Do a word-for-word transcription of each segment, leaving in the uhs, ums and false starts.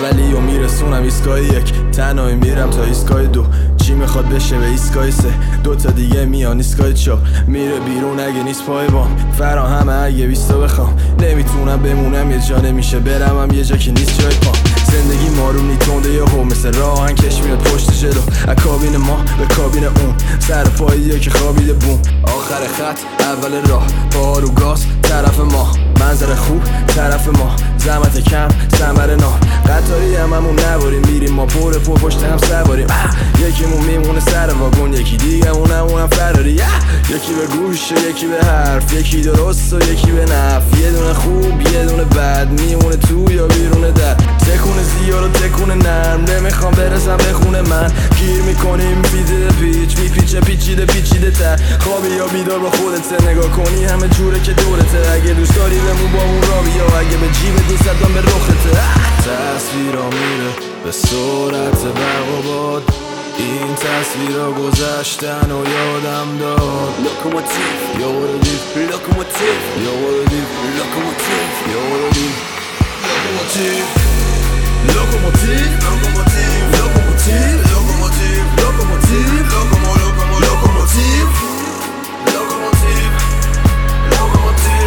اولی و میرسونم ایستگاه یک، تنهایی میرم تا ایستگاه دو. چی میخواد بشه به ایستگاه سه، دوتا دیگه میان ایستگاه چهار. میره بیرون اگه نیست پای بام، فراهمه اگه بیستا بخوام. نمیتونم بمونم یه جا، نمیشه برم هم یه جا که نیست جای پام. زندگی مارونی تنده یه هو، مثل راهن کش میاد پشت جلو. از کابین ما به کابین اون، سر پاییه که خوابیده بوم. آخر خط اول راه، پا رو گاز طرف ما. منظر خوب طرف ما، زحمت کم ثمره نام. قطاری هم همون نباریم، میریم ما پر پر پشت هم سواریم. یکیمون میمونه سر واگن، یکی دیگه اونم فراری. یکی به گوش و یکی به حرف، یکی درست و یکی به نفع. یه دونه خوب یه دونه بد، میمونه تو یا بیرون در. تکونه زیاد و تکونه نرم، نمیخوام برسم به خونه من. گیر میکنیم پیچیده پیچ، میپیچه پیچیده پیچیده تر. خوابی یا بیدار با خودت، نگاه کنی همه جوره که دورته. اگه دوست داری بمون با اون راوی، یا اگه به جیب دوست دادم به رخته. تصویرا میره به سرعت برق و باد، این تصویرا گذشتن و یادم داد. لوکوموتیو یوردیو لوکوموتیو یوردیو لوکوموتیو یوردیو لوکوموتیو لوکوموتیو لوکوموتیو لوکوموتیو لوکوموتیو لوکوموتیو لوکومو لوکومو لوکوموتیو لوکوموتیو لوکوموتیو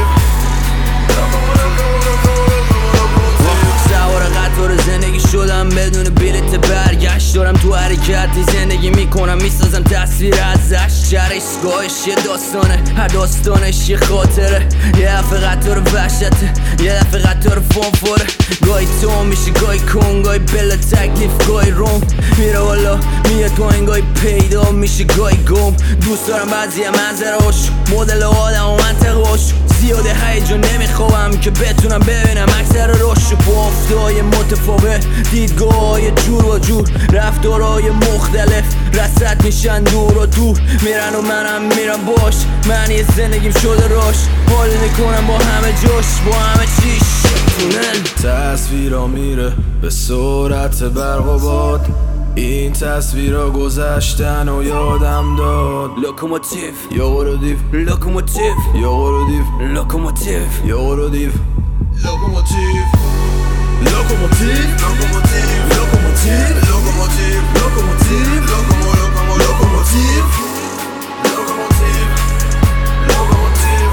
سوار قطار زندگی شدم بدون بلیت برگشت. دارم تو حرکتی زندگی میکنم، میسازم تصویر ازش. جرشگاهش یه داستانه، هر داستانش یه خاطره. یه دفعه قطار وحشته، یه دفعه قطار فانفاره. گاهی تو میشه گاهی کن، گاهی بلا تکلیف گاهی روم. میره والا میاد پایین، گاهی پیدا میشه گاهی گم. دوست دارم بعضی منظرهاش، مدل آدم و منطقهاش. زیاده هیجان نمیخوام که بتونم ببینم اکثر روش. بافتای متفاوت، دیدگاه‌های جور و جور، رفتارهای مختلف رصد میشن دور و دور. میرن و منم میرم باش، معنی زندگیم شده راش. حال میکنم با همه جاش، با همه چیش تونل. تصویرا میره به سرعت برق و باد، این تصویرا گذشتن و یادم داد. لوکوموتیو یوردیو لوکوموتیو یوردیو لوکوموتیو یوردیو لوکوموتیو لوکوموتیو لوکوموتیو لوکوموتیو لوکوموتیو لوکوموتیو لوکومو لوکومو لوکوموتیو لوکوموتیو لوکوموتیو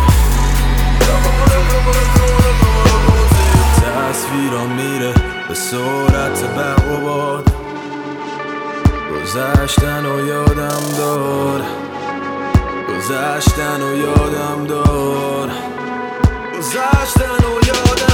تصویرا میره به سرعت برق و باد، گذشتن و یادم دار، گذشتن و یادم دار، گذشتن و یادم